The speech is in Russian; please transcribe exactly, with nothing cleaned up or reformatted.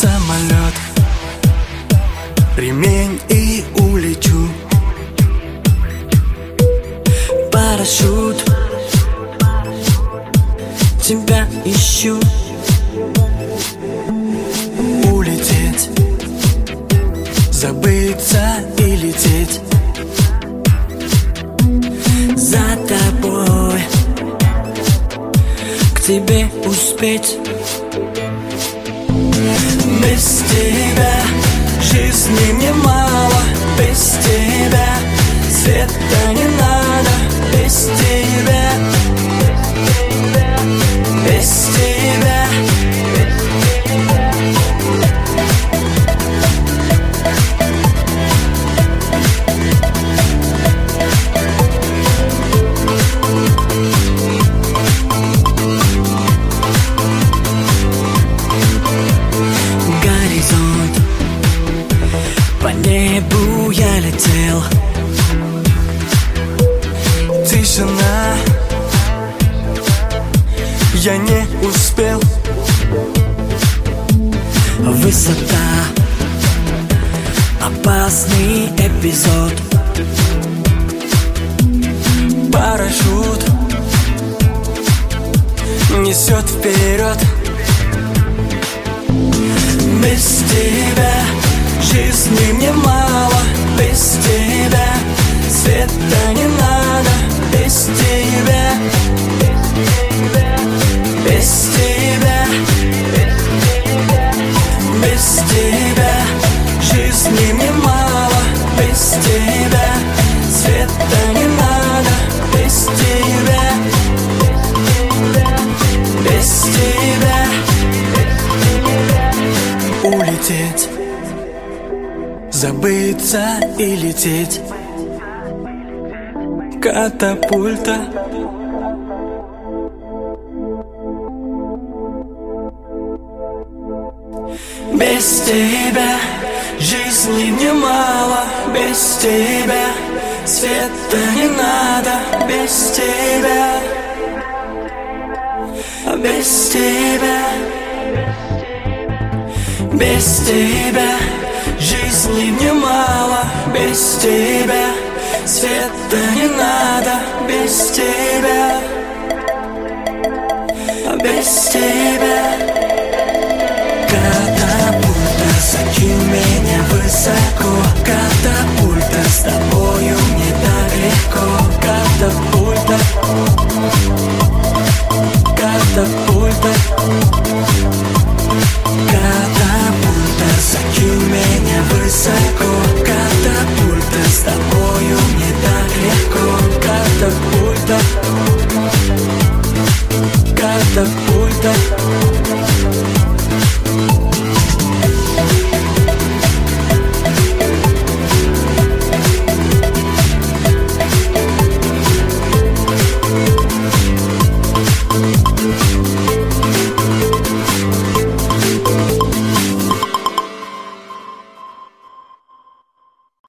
самолет, ремень и улечу. Парашют, тебя ищу. Улететь, забыться и лететь за тобой, к тебе успеть. Без тебя жизни мне мало, без тебя света не надо, без тебя, без тебя. Горизонт, по небу я летел. Тишина, я не успел. Высота, опасный эпизод. Парашют несет вперед. Без тебя жизни мне мало, без тебя света не надо, без тебя, без тебя, без тебя жизни мне мало, без тебя света не надо, без тебя, без тебя. Улететь, забыться и лететь. Катапульта. Без тебя жизни мне мало, без тебя света не надо, без тебя, без тебя. Без тебя жизни мне мало, без тебя света не надо, без тебя, без тебя. Катапульта, закинь меня высоко.